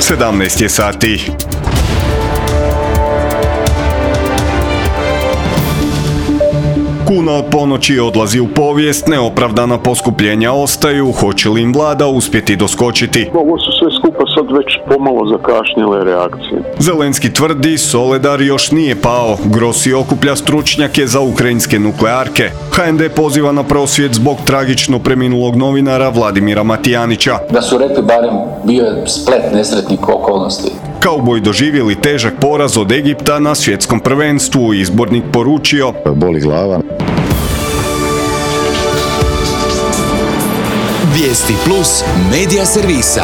17 je sati. Kuna od ponoći odlazi u povijest, neopravdana poskupljenja ostaju, hoće li im vlada uspjeti doskočiti? Ovo su sve skupa sad već pomalo zakašnjele reakcije. Zelenski tvrdi, Soledar još nije pao, Grossi okuplja stručnjake za ukrajinske nuklearke. HND poziva na prosvjed zbog tragično preminulog novinara Vladimira Matijanića. Da su rekli barem bio je splet nesretnih okolnosti. Kauboj doživjeli težak poraz od Egipta na svjetskom prvenstvu, izbornik poručio: boli glava. Vijesti plus medija servisa.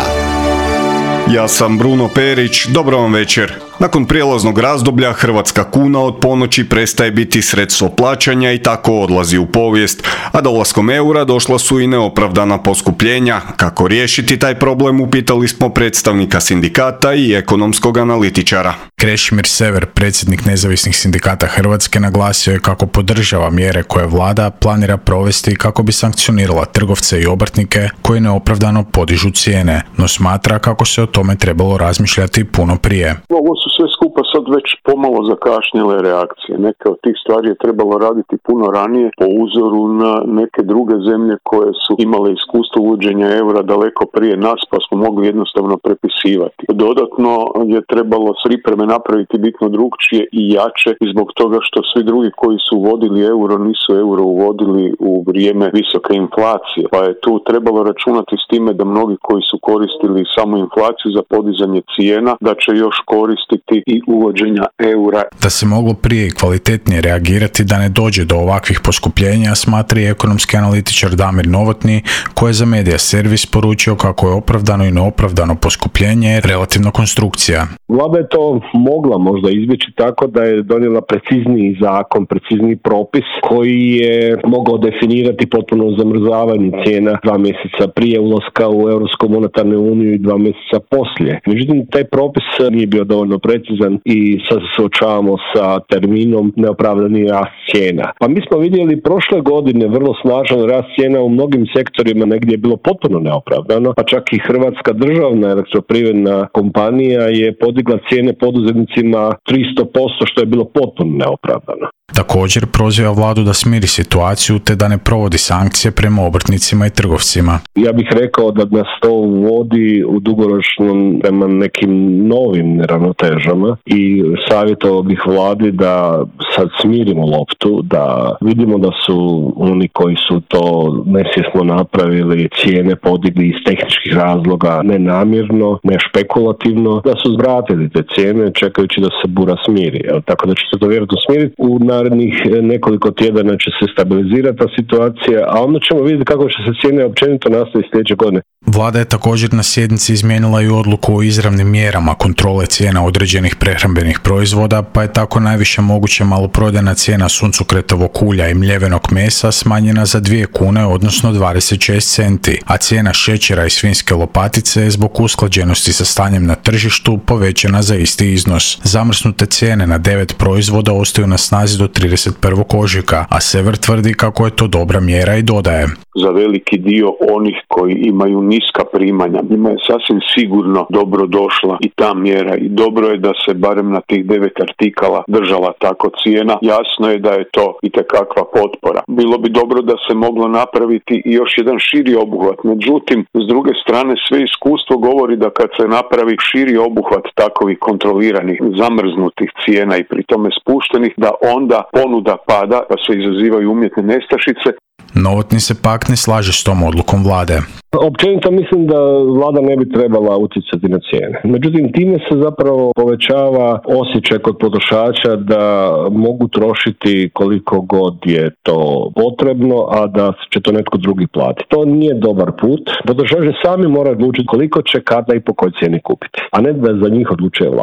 Ja sam Bruno Perić, dobro vam večer. Nakon prijelaznog razdoblja hrvatska kuna od ponoći prestaje biti sredstvo plaćanja i tako odlazi u povijest, a dolaskom eura došla su i neopravdana poskupljenja. Kako riješiti taj problem, upitali smo predstavnika sindikata i ekonomskog analitičara. Krešimir Sever, predsjednik nezavisnih sindikata Hrvatske, naglasio je kako podržava mjere koje vlada planira provesti kako bi sankcionirala trgovce i obrtnike koji neopravdano podižu cijene, no smatra kako se o tome trebalo razmišljati puno prije. Ovo su sve skupa sad već pomalo zakašnjele reakcije. Neke od tih stvari je trebalo raditi puno ranije po uzoru na neke druge zemlje koje su imale iskustvo uvođenja eura daleko prije nas, pa smo mogli jednostavno prepisivati. Dodatno je trebalo pripreme napraviti bitno drugčije i jače zbog toga što svi drugi koji su uvodili euro nisu euro uvodili u vrijeme visoke inflacije. Pa je tu trebalo računati s time da mnogi koji su koristili samo inflaciju za podizanje cijena, da će još koristiti i uvođenja eura. Da se moglo prije i kvalitetnije reagirati da ne dođe do ovakvih poskupljenja, smatra i ekonomski analitičar Damir Novotni, koji je za Medija servis poručio kako je opravdano i neopravdano poskupljenje relativno konstrukcija. Vlada je to mogla možda izbjeći tako da je donijela precizniji zakon, precizniji propis koji je mogao definirati potpuno zamrzavanje cijena 2 mjeseca prije ulaska u Europsku monetarnu uniju i 2 mjeseca poslije. Međutim, taj propis nije bio dovoljno precizan i sad se suočavamo sa terminom neopravdani rast cijena. Pa mi smo vidjeli prošle godine vrlo snažan rast cijena u mnogim sektorima, negdje je bilo potpuno neopravdano, pa čak i Hrvatska državna elektroprivredna kompanija je podigla cijene poduzetnicima 300%, što je bilo potpuno neopravdano. Također proziva vladu da smiri situaciju te da ne provodi sankcije prema obrtnicima i trgovcima. Ja bih rekao da nas to vodi u dugoročnom prema nekim novim neravnotežama i savjetovao bih vladi da sad smirimo loptu, da vidimo da su oni koji su to nesvjesno napravili cijene podigli iz tehničkih razloga, ne namjerno, ne špekulativno, da su zvratili te cijene čekajući da se bura smiri. Tako da će se to vjerojatno smiriti. U narednih nekoliko tjedana će se stabilizirati ta situacija, a onda ćemo vidjeti kako će se cijene općenito nastaviti sljedeće godine. Vlada je također na sjednici izmijenila i odluku o izravnim mjerama kontrole cijena određenih prehrambenih proizvoda, pa je tako najviše moguće maloprodajna cijena suncokretovog ulja i mljevenog mesa smanjena za 2 kune, odnosno 26 centi, a cijena šećera i svinjske lopatice je zbog usklađenosti sa stanjem na tržištu povećana za isti iznos. Zamrznute cijene na 9 proizvoda ostaju na snazi do 31. ožujka, a Sever tvrdi kako je to dobra mjera i dodaje: za veliki dio onih koji imaju niska primanja, njima je sasvim sigurno dobro došla i ta mjera i dobro je da se barem na tih 9 artikala držala tako cijena. Jasno je da je to itekakva potpora. Bilo bi dobro da se moglo napraviti i još jedan širi obuhvat. Međutim, s druge strane, sve iskustvo govori da kad se napravi širi obuhvat takovih kontroliranih, zamrznutih cijena i pri tome spuštenih, da onda ponuda pada, pa se izazivaju umjetne nestašice. Novotni se pak ne slaže s tom odlukom vlade. Općenito mislim da vlada ne bi trebala utjecati na cijene. Međutim, time se zapravo povećava osjećaj kod potrošača da mogu trošiti koliko god je to potrebno, a da će to netko drugi platiti. To nije dobar put. Potrošači sami moraju odlučiti koliko će, kada i po kojoj cijeni kupiti, a ne da za njih odlučuje vlada.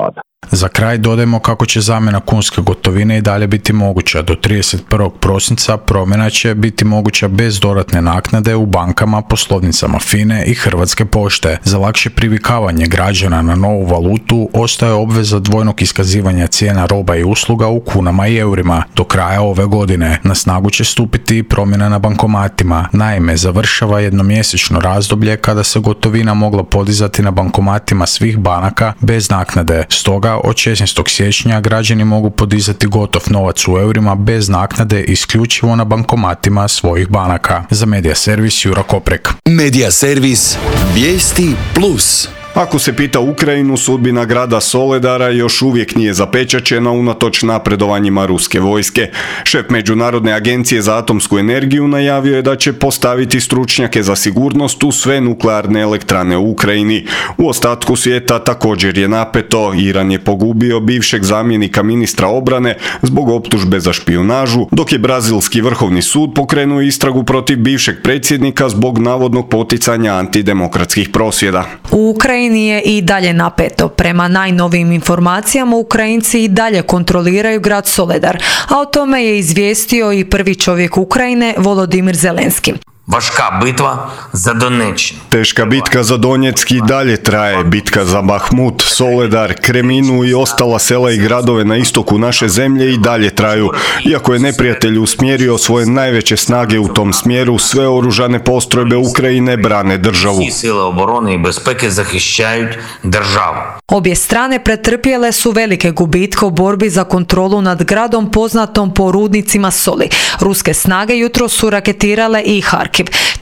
Za kraj dodajmo kako će zamjena kunske gotovine i dalje biti moguća. Do 31. prosinca promjena će biti moguća bez dodatne naknade u bankama, poslovnicama FINA-e i Hrvatske pošte. Za lakše privikavanje građana na novu valutu ostaje obveza dvojnog iskazivanja cijena roba i usluga u kunama i eurima. Do kraja ove godine na snagu će stupiti i promjena na bankomatima. Naime, završava jednomjesečno razdoblje kada se gotovina mogla podizati na bankomatima svih banaka bez naknade. Stoga od 16. siječnja građani mogu podizati gotov novac u eurima bez naknade isključivo na bankomatima svojih banaka. Za Medija servis Jura Koprek. Medija servis Vijesti Plus. Ako se pita Ukrajinu, sudbina grada Soledara još uvijek nije zapečaćena unatoč napredovanjima ruske vojske. Šef Međunarodne agencije za atomsku energiju najavio je da će postaviti stručnjake za sigurnost u sve nuklearne elektrane u Ukrajini. U ostatku svijeta također je napeto. Iran je pogubio bivšeg zamjenika ministra obrane zbog optužbe za špijunažu, dok je brazilski vrhovni sud pokrenuo istragu protiv bivšeg predsjednika zbog navodnog poticanja antidemokratskih prosvjeda. U Ukrajini je i dalje napeto. Prema najnovijim informacijama, Ukrajinci i dalje kontroliraju grad Soledar, a o tome je izvijestio i prvi čovjek Ukrajine, Volodimir Zelenski. Важка битва за Донеччину. Teška bitka za Donjeck i dalje traje. Bitka za Bahmut, Soledar, Kreminu i ostala sela i gradove na istoku naše zemlje i dalje traju. Iako je neprijatelj usmjerio svoje najveće snage u tom smjeru, sve oružane postrojbe Ukrajine brane državu. Всі сили оборони і безпеки захищають державу. Obje strane pretrpjele su velike gubitke u borbi za kontrolu nad gradom poznatom po rudnicima soli. Ruske snage jutro su raketirale i Harkiv.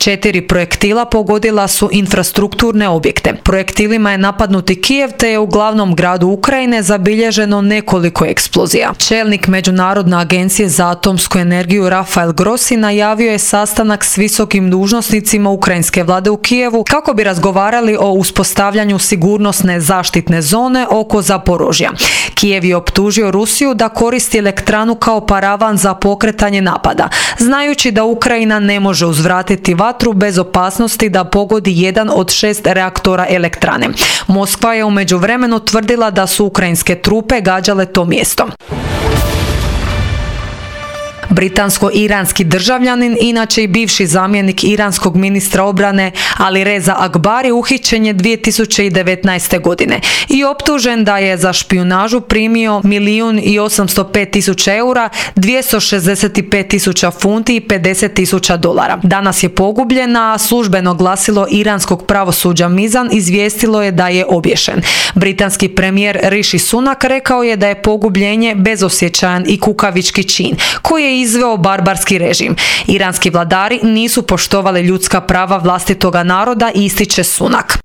4 projektila pogodila su infrastrukturne objekte. Projektilima je napadnuti Kijev, te je u glavnom gradu Ukrajine zabilježeno nekoliko eksplozija. Čelnik Međunarodne agencije za atomsku energiju Rafael Grossi najavio je sastanak s visokim dužnosnicima ukrajinske vlade u Kijevu kako bi razgovarali o uspostavljanju sigurnosne zaštitne zone oko Zaporožja. Kijev je optužio Rusiju da koristi elektranu kao paravan za pokretanje napada, znajući da Ukrajina ne može uzvratiti vatru bez opasnosti da pogodi jedan od 6 reaktora elektrane. Moskva je u međuvremenu tvrdila da su ukrajinske trupe gađale to mjesto. Britansko-iranski državljanin, inače i bivši zamjenik iranskog ministra obrane Ali Reza Akbari, uhićen je 2019. godine i optužen da je za špijunažu primio 1.805.000 eura, 265.000 funti i 50.000 dolara. Danas je pogubljen, a službeno glasilo iranskog pravosuđa Mizan izvijestilo je da je obješen. Britanski premijer Rishi Sunak rekao je da je pogubljenje bezosjećajan i kukavički čin koji je izveo barbarski režim. Iranski vladari nisu poštovali ljudska prava vlastitoga naroda, ističe Sunak.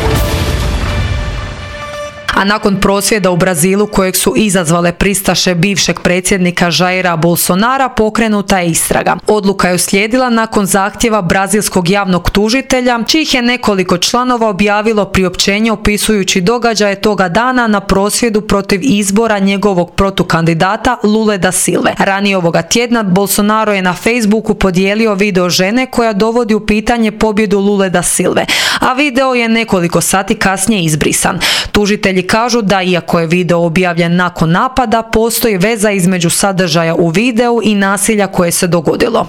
A nakon prosvjeda u Brazilu kojeg su izazvale pristaše bivšeg predsjednika Jaira Bolsonara, pokrenuta je istraga. Odluka je uslijedila nakon zahtjeva brazilskog javnog tužitelja, čijih je nekoliko članova objavilo priopćenje opisujući događaje toga dana na prosvjedu protiv izbora njegovog protukandidata Lule da Silve. Ranije ovoga tjedna Bolsonaro je na Facebooku podijelio video žene koja dovodi u pitanje pobjedu Lule da Silve, a video je nekoliko sati kasnije izbrisan. Tužitelji kažu da iako je video objavljen nakon napada, postoji veza između sadržaja u videu i nasilja koje se dogodilo.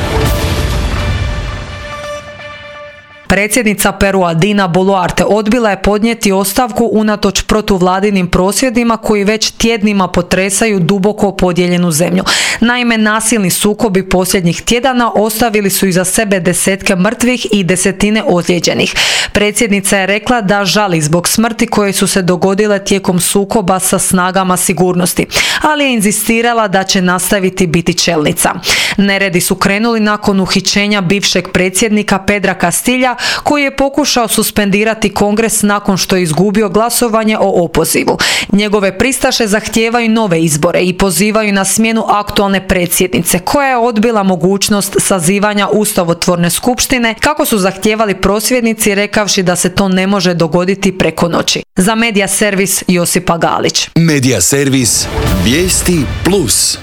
Predsjednica Perua Dina Boluarte odbila je podnijeti ostavku unatoč protuvladinim prosvjedima koji već tjednima potresaju duboko podijeljenu zemlju. Naime, nasilni sukobi posljednjih tjedana ostavili su iza sebe desetke mrtvih i desetine ozlijeđenih. Predsjednica je rekla da žali zbog smrti koje su se dogodile tijekom sukoba sa snagama sigurnosti, ali je inzistirala da će nastaviti biti čelnica. Neredi su krenuli nakon uhićenja bivšeg predsjednika Pedra Castilla, koji je pokušao suspendirati kongres nakon što je izgubio glasovanje o opozivu. Njegove pristaše zahtijevaju nove izbore i pozivaju na smjenu aktualne predsjednice, koja je odbila mogućnost sazivanja ustavotvorne skupštine, kako su zahtijevali prosvjednici, rekavši da se to ne može dogoditi preko noći. Za Medija servis Josipa Galić. Medija servis Vijesti Plus.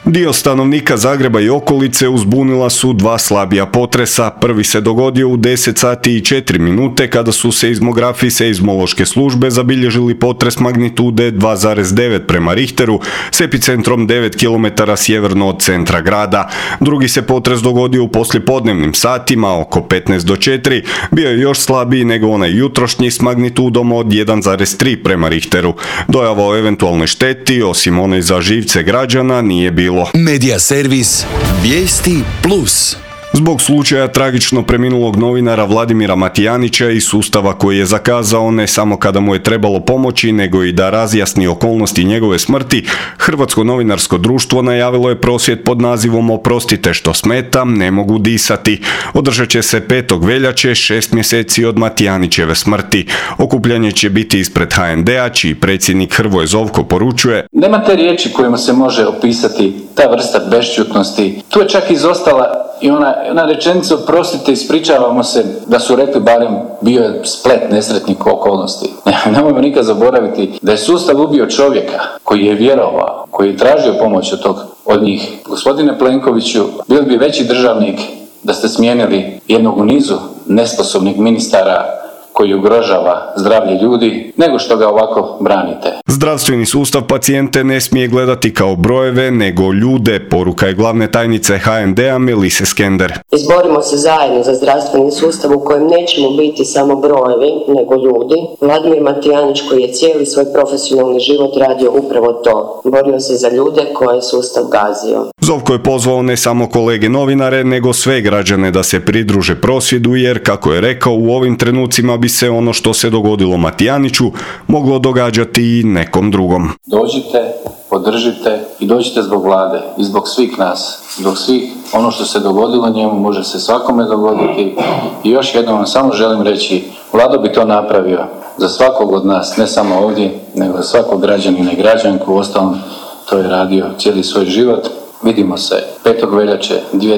Dio stanovnika Zagreba i okolice uzbunila su dva slabija potresa. Prvi se dogodio u 10 sati i 4 minute kada su seizmografi seizmološke službe zabilježili potres magnitude 2,9 prema Richteru s epicentrom 9 km sjeverno od centra grada. Drugi se potres dogodio u poslijepodnevnim satima oko 15 do 4. Bio je još slabiji nego onaj jutrošnji s magnitudom od 1,3 prema Richteru. Dojava o eventualnoj šteti, osim one za živce građana, nije bilo. Medija servis Vijesti Plus. Zbog slučaja tragično preminulog novinara Vladimira Matijanića i sustava koji je zakazao ne samo kada mu je trebalo pomoći, nego i da razjasni okolnosti njegove smrti, Hrvatsko novinarsko društvo najavilo je prosvjed pod nazivom Oprostite što smetam, ne mogu disati. Održat će se 5. veljače, 6 mjeseci od Matijanićeve smrti. Okupljanje će biti ispred HND-a, čiji predsjednik Hrvoje Zovko poručuje: Nema te riječi kojima se može opisati ta vrsta bešćutnosti. Tu je čak izostala i ona rečenica oprostite, ispričavamo se, da su rekli barem bio je splet nesretnih okolnosti. Nemojmo nikad zaboraviti da je sustav ubio čovjeka koji je vjerovao, koji je tražio pomoć od njih. Gospodine Plenkoviću, bili bi veći državnik da ste smijenili jednog u nizu nesposobnih ministara koji ugrožava zdravlje ljudi, nego što ga ovako branite. Zdravstveni sustav pacijente ne smije gledati kao brojeve, nego ljude, poruka je glavne tajnice HND-a Melise Skender. Izborimo se zajedno za zdravstveni sustav u kojem nećemo biti samo brojevi, nego ljudi. Vladimir Matijanić, koji je cijeli svoj profesionalni život radio upravo to. Borio se za ljude koje je sustav gazio. Zovko je pozvao ne samo kolege novinare, nego sve građane da se pridruže prosvjedu, jer, kako je rekao, u ovim trenucima bi se ono što se dogodilo Matijaniću moglo događati i nekom drugom. Dođite, podržite i dođite zbog vlade i zbog svih nas, zbog svih. Ono što se dogodilo njemu može se svakome dogoditi i još jednom vam samo želim reći, Vlado bi to napravio za svakog od nas, ne samo ovdje, nego za svakog građanina i građanku. Uostalom, to je radio cijeli svoj život. Vidimo se 5. veljače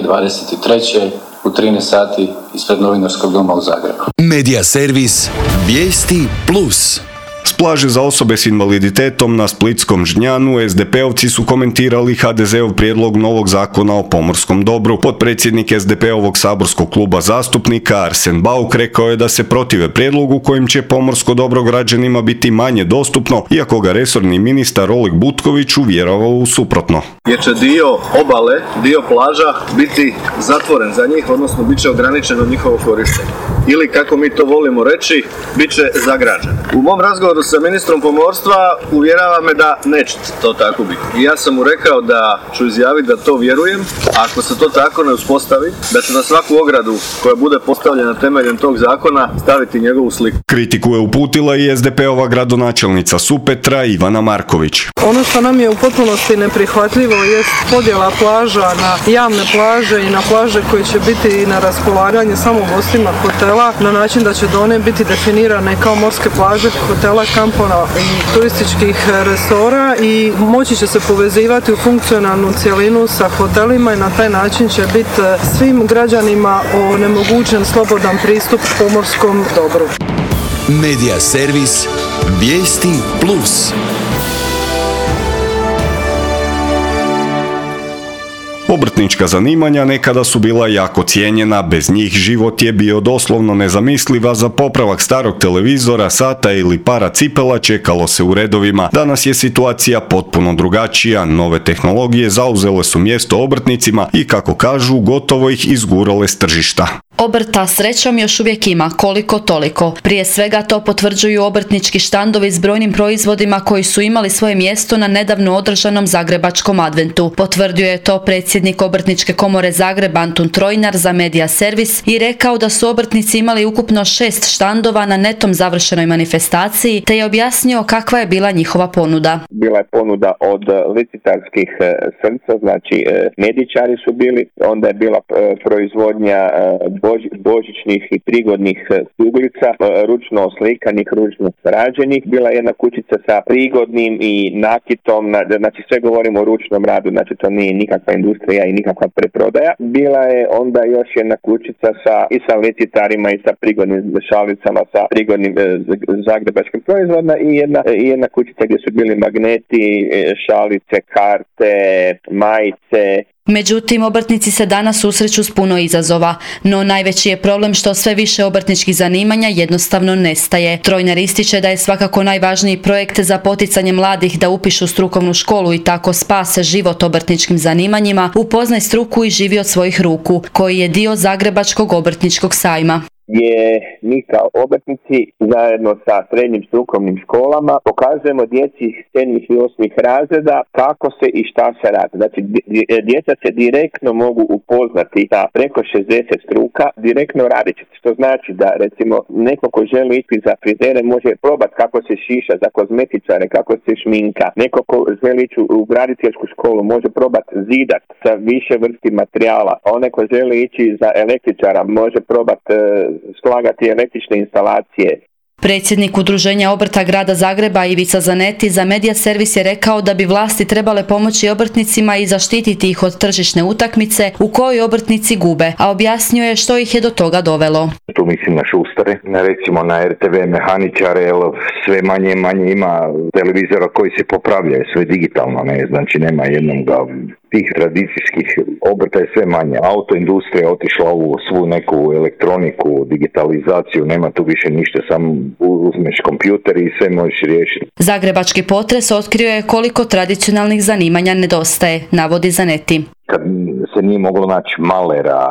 2023. u 13 sati ispred Novinarskog doma u Zagrebu. Medija servis Vijesti Plus. S plaže za osobe s invaliditetom na splitskom Žnjanu SDP-ovci su komentirali HDZ-ov prijedlog novog zakona o pomorskom dobru. Potpredsjednik SDP-ovog saborskog kluba zastupnika Arsen Bauk rekao je da se protive prijedlogu kojim će pomorsko dobro građanima biti manje dostupno, iako ga resorni ministar Oleg Butković uvjerovao u suprotno. Jer će dio obale, dio plaža biti zatvoren za njih, odnosno bit će ograničeno njihovo korištenje. Ili, kako mi to volimo reći, bit će zagrađen. U mom razgovoru sa ministrom pomorstva uvjerava me da neće to tako biti. I ja sam mu rekao da ću izjaviti da to vjerujem, a ako se to tako ne uspostavi, da će na svaku ogradu koja bude postavljena temeljem tog zakona staviti njegovu sliku. Kritiku je uputila i SDP-ova gradonačelnica Supetra Ivana Marković. Ono što nam je u potpunosti neprihvatljivo jest podjela plaža na javne plaže i na plaže koje će biti na raspolaganje samo gostima hotela, na način da će one biti definirane kao morske plaže, hotela, kampova i turističkih resora i moći će se povezivati u funkcionalnu cjelinu sa hotelima i na taj način će biti svim građanima onemogućen slobodan pristup pomorskom dobru. Medija servis Vijesti Plus. Obrtnička zanimanja nekada su bila jako cijenjena, bez njih život je bio doslovno nezamisliv, a za popravak starog televizora, sata ili para cipela čekalo se u redovima. Danas je situacija potpuno drugačija, nove tehnologije zauzele su mjesto obrtnicima i, kako kažu, gotovo ih izgurale s tržišta. Obrta srećom još uvijek ima koliko toliko. Prije svega to potvrđuju obrtnički štandovi s brojnim proizvodima koji su imali svoje mjesto na nedavno održanom zagrebačkom adventu. Potvrdio je to predsjednik Obrtničke komore Zagreb Antun Trojnar za Medija servis i rekao da su obrtnici imali ukupno 6 štandova na netom završenoj manifestaciji, te je objasnio kakva je bila njihova ponuda. Bila je ponuda od licitarskih srca, znači medičari su bili, onda je bila proizvodnja božićnih i prigodnih kuglica, ručno oslikanih, ručno rađenih. Bila je jedna kućica sa prigodnim i nakitom, znači sve govorimo o ručnom radu, znači to nije nikakva industrija i nikakva preprodaja. Bila je onda još jedna kućica i sa licitarima i sa prigodnim šalicama, sa prigodnim zagrebačkim proizvodima i jedna kućica gdje su bili magneti, šalice, karte, majice. Međutim, obrtnici se danas susreću s puno izazova, no najveći je problem što sve više obrtničkih zanimanja jednostavno nestaje. Trojner ističe da je svakako najvažniji projekt za poticanje mladih da upišu strukovnu školu i tako spase život obrtničkim zanimanjima, upoznaj struku i živi od svojih ruku, koji je dio Zagrebačkog obrtničkog sajma. Gdje mi kao obrtnici zajedno sa srednjim strukovnim školama pokazujemo djeci 7. i 8. razreda kako se i šta se radi. Znači, djeca se direktno mogu upoznati sa preko 60 struka, direktno radeći, što znači da recimo neko ko želi ići za frizere može probati kako se šiša, za kozmetičare, kako se šminka. Neko ko želi ići u graditeljsku školu može probati zidat sa više vrsti materijala. Onaj ko želi ići za električara može probati slagati električne instalacije. Predsjednik Udruženja obrta grada Zagreba Ivica Zanetti za Media Servis je rekao da bi vlasti trebale pomoći obrtnicima i zaštititi ih od tržišne utakmice u kojoj obrtnici gube, a objasnio je što ih je do toga dovelo. Tu mislim na šustere, recimo na RTV mehaničare, jer sve manje ima televizora koji se popravljaju, sve digitalno, znači nema jednog tih tradicijskih obrta je sve manje. Autoindustrija je otišla u svu neku elektroniku, digitalizaciju, nema tu više ništa, samo uzmeš kompjuter i sve možeš riješiti. Zagrebački potres otkrio je koliko tradicionalnih zanimanja nedostaje, navodi Zanetti. Kad se nije moglo naći malera,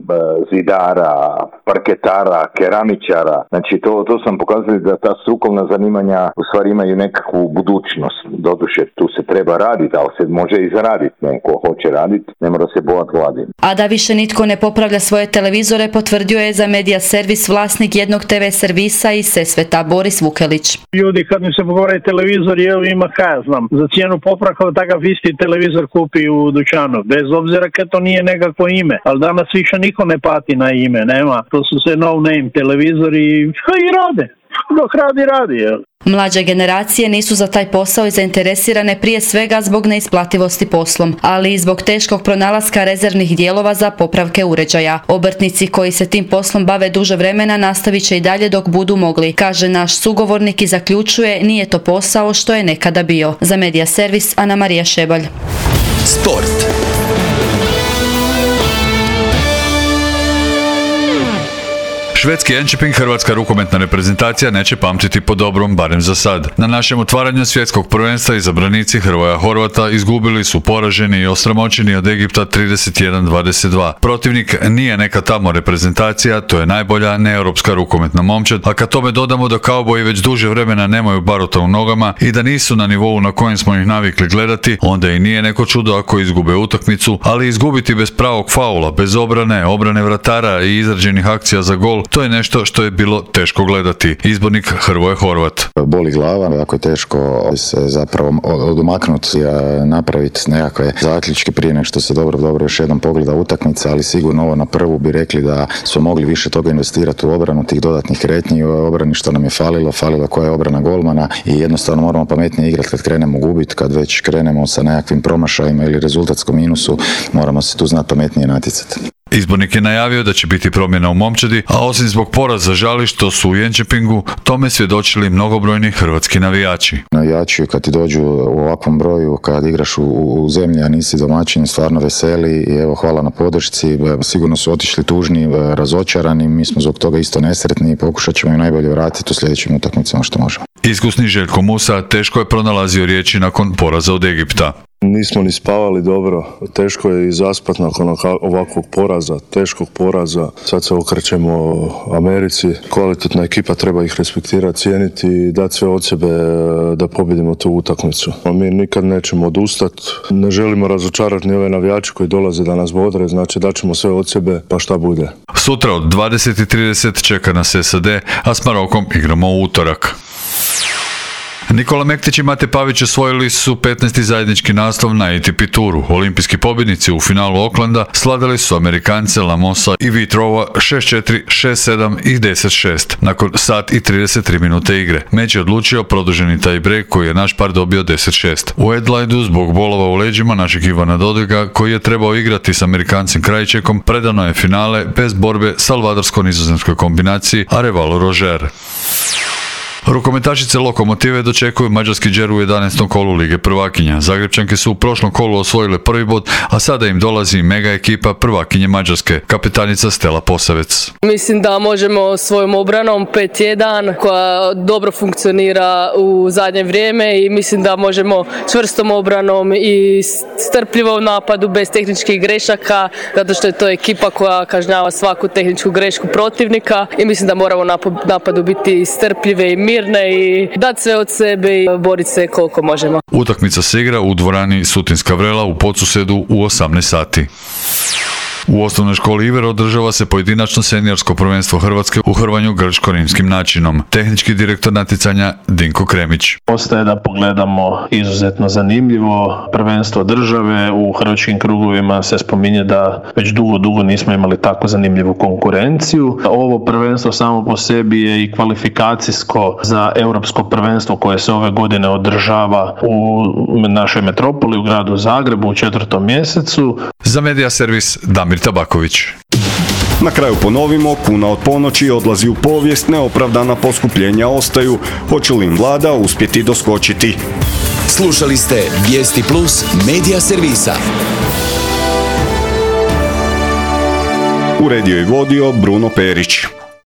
zidara, parketara, keramičara, znači to sam pokazali da ta strukovna zanimanja u stvari imaju nekakvu budućnost. Doduše, tu se treba raditi, ali se može i zaraditi. Neko hoće raditi, ne mora se bojati gladi. A da više nitko ne popravlja svoje televizore, potvrdio je za Media Servis vlasnik jednog TV servisa iz Sesveta, Boris Vukelić. Ljudi kad mi se pogovore televizor, ima za cijenu popravka takav isti televizor kupi u dućanu, bez obzira kad to nije nekako ime, ali danas više niko ne pati na ime, nema, to su sve no name televizori i rade, dok radi. Mlađe generacije nisu za taj posao i zainteresirane prije svega zbog neisplativosti poslom, ali i zbog teškog pronalaska rezervnih dijelova za popravke uređaja. Obrtnici koji se tim poslom bave duže vremena nastavit će i dalje dok budu mogli, kaže naš sugovornik i zaključuje, nije to posao što je nekada bio. Za Media Servis, Ana Marija Šebalj. Sport. Švedski Enköping hrvatska rukometna reprezentacija neće pamtiti po dobrom, barem za sad. Na našem otvaranju svjetskog prvenstva izabranici Hrvoja Horvata izgubili su poraženi i osramoćeni od Egipta 31-22. Protivnik nije neka tamo reprezentacija, to je najbolja neeuropska rukometna momčad, a kad tome dodamo da kauboji već duže vremena nemaju barota u nogama i da nisu na nivou na kojem smo ih navikli gledati, onda i nije neko čudo ako izgube utakmicu, ali izgubiti bez pravog faula, bez obrane vratara i izrađenih akcija za gol, to je nešto što je bilo teško gledati. Izbornik Hrvoje Horvat. Boli glava, jako je teško se zapravo odumaknuti i napraviti nekakve zaključke prije nego što se dobro još jednom pogleda utakmica, ali sigurno ovo na prvu bi rekli da smo mogli više toga investirati u obranu tih dodatnih kretnji, u obrani što nam je falilo koja je obrana golmana i jednostavno moramo pametnije igrati kad krenemo gubiti, kad već krenemo sa nekakvim promašajima ili rezultatskom minusu, moramo se tu znati pametnije natjecati. Izbornik je najavio da će biti promjena u momčadi, a osim zbog poraza žali što su u Enköpingu tome svjedočili mnogobrojni hrvatski navijači. Navijači kad ti dođu u ovakvom broju, kad igraš u zemlji, a nisi domaćin, stvarno veseli i evo hvala na podršci. Sigurno su otišli tužni, razočarani, mi smo zbog toga isto nesretni i pokušat ćemo i najbolje vratiti u sljedećim utakmicama što možemo. Iskusni Željko Musa teško je pronalazio riječi nakon poraza od Egipta. Nismo ni spavali dobro, teško je i zaspat nakon ovakvog poraza, teškog poraza. Sad se okrećemo Americi, kvalitetna ekipa, treba ih respektirati, cijeniti i dati sve od sebe da pobjedimo tu utakmicu. Mi nikad nećemo odustati, ne želimo razočarati ni ove navijače koji dolaze da nas bodre, znači daćemo sve od sebe pa šta bude. Sutra od 20:30 čeka nas SAD, a s Marokom igramo u utorak. Nikola Mektić i Mate Pavić osvojili su 15. zajednički naslov na ATP turu. Olimpijski pobjednici u finalu Aucklanda sladali su Amerikance Lamosa i Vitrova 6-4, 6-7 i 10-6 nakon sat i 33 minute igre. Meč je odlučio produženi taj break koji je naš par dobio 10-6. U Adelaidu zbog bolova u leđima našeg Ivana Dodiga koji je trebao igrati s Amerikancem Krajčekom predano je finale bez borbe salvadorsko-nizozemskoj kombinaciji Arevalo Roger. Rukometašice Lokomotive dočekuju mađarski đer u 11. kolu Lige prvakinja. Zagrebčanke su u prošlom kolu osvojile prvi bod, a sada im dolazi mega ekipa prvakinje Mađarske, kapetanica Stela Posavec. Mislim da možemo svojom obranom 5-1 koja dobro funkcionira u zadnje vrijeme i mislim da možemo čvrstom obranom i strpljivom napadu bez tehničkih grešaka, zato što je to ekipa koja kažnjava svaku tehničku grešku protivnika i mislim da moramo napadu biti strpljive i mirne i dati sve od sebe i boriti se koliko možemo. Utakmica se igra u dvorani Sutinska Vrela u Podsusedu u 18 sati. U osnovnoj školi Iver održava se pojedinačno seniorsko prvenstvo Hrvatske u hrvanju grčko-rimskim načinom. Tehnički direktor natjecanja Dinko Kremić. Ostaje da pogledamo izuzetno zanimljivo prvenstvo države. U hrvatskim krugovima se spominje da već dugo nismo imali tako zanimljivu konkurenciju. Ovo prvenstvo samo po sebi je i kvalifikacijsko za europsko prvenstvo koje se ove godine održava u našoj metropoli, u gradu Zagrebu u 4. mjesecu. Za Medija servis Damir Tabaković. Na kraju ponovimo, kuna od ponoći odlazi u povijest, neopravdana poskupljenja ostaju. Hoće li im vlada uspjeti doskočiti? Slušali ste Vijesti Plus Medija servisa. Uredio i vodio Bruno Perić.